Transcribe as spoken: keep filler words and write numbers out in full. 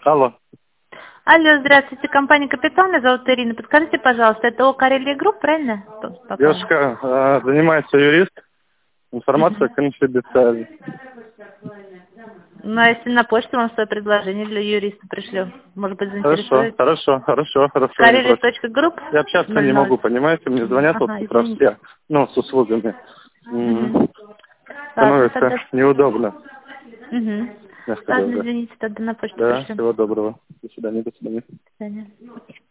Алло. Алло, здравствуйте, компания «Капитал», меня зовут Ирина. Подскажите, пожалуйста, это ОК Карелия Групп, правильно? Попала? Девушка, э, занимается юрист. Информация Мгм. конфиденциальна. Ну, а если на почту вам свое предложение для юриста пришлю, может быть, Хорошо, заинтересует? хорошо, хорошо, хорошо, я не Карелия против. точка групп Я общаться не ноль ноль. могу, понимаете? Мне звонят вот Ага, как раз извините. я, ну, с услугами. Угу. М, Ладно, Становится тогда... неудобно, Угу. мягко Ладно, говоря. извините, тогда на почту Да, пришлю. всего доброго. До свидания, до свидания. До свидания.